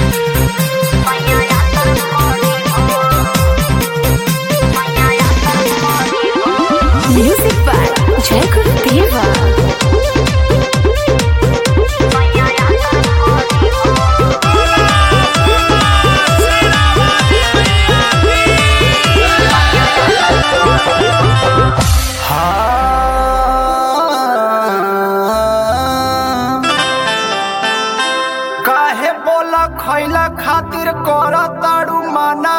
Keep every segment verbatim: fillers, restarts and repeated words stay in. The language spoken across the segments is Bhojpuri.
Music by Jai Gurudeva. काहे बोला खैला खातिर कर ताड़ू माना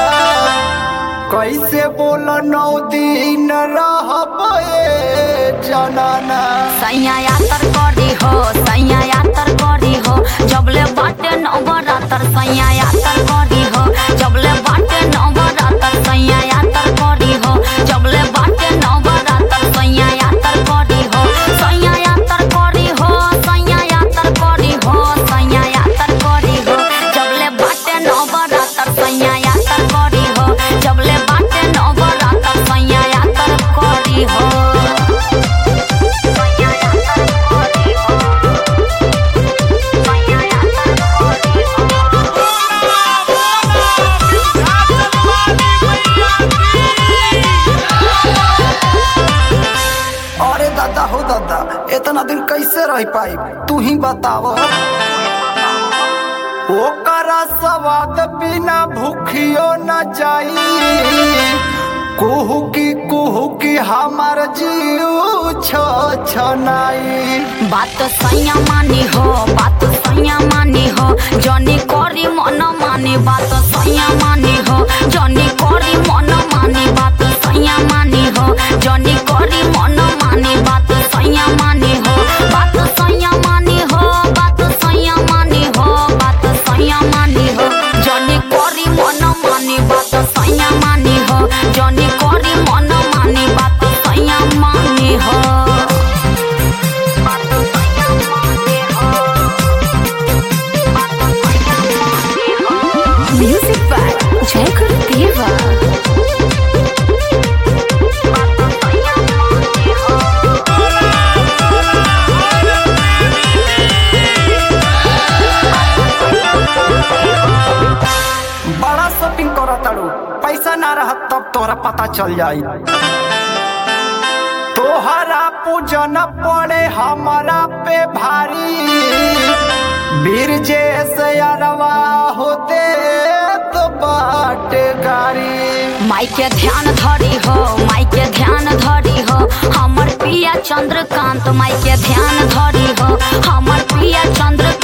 कैसे बोला नौ दिन रहबे जनाना सैया यातर करी हो सैया यातर करी हो जबले बाटे नवरातर सैया यातर करी हो जबले बाटे नवरातर सैया यातर करी हो जबले बाटे नवरातर सैया यातर करी हो सैया यातर करी हो सैया यातर करी हो सैया यातर करी हो जबले बाटे नवरातर सैया यातर करी हो जबले बाटे नवरातर सैया यातर करी हो। अरे दादा हो दादा इतना दिन कैसे रह पाई तू ही बताव ओकरा स्वाद बिना भूखियो न जाई कुहू की कुहू की हमार जीव छ छनाई बात सैया मानी हो बात सैया मानी हो जनी करी मन मानी बात सैया मानी हो जनी करी मन मानी बात सैया मानी हो जनी करी मन मानी बात सैया मानी हो बात सैया मानी हो बात सैया मानी हो बात सैया मानी हो जनी करी मन मानी बात सैया मानी हो जनी करी मन मानी बात सैया मानी हो। Music by Jai Gurudeva. बड़ा शॉपिंग करा तारू पैसा ना रहत तब तोरा पता चल जाई तोहरा पूजन पड़े हमारा पे भारी वीर जैसे अरवा होते तो बाट गारी माई के ध्यान धरी हो माई के ध्यान धरी हो हमर पिया चंद्रकांत माई के ध्यान धरी हो हमर पिया चंद्रकांत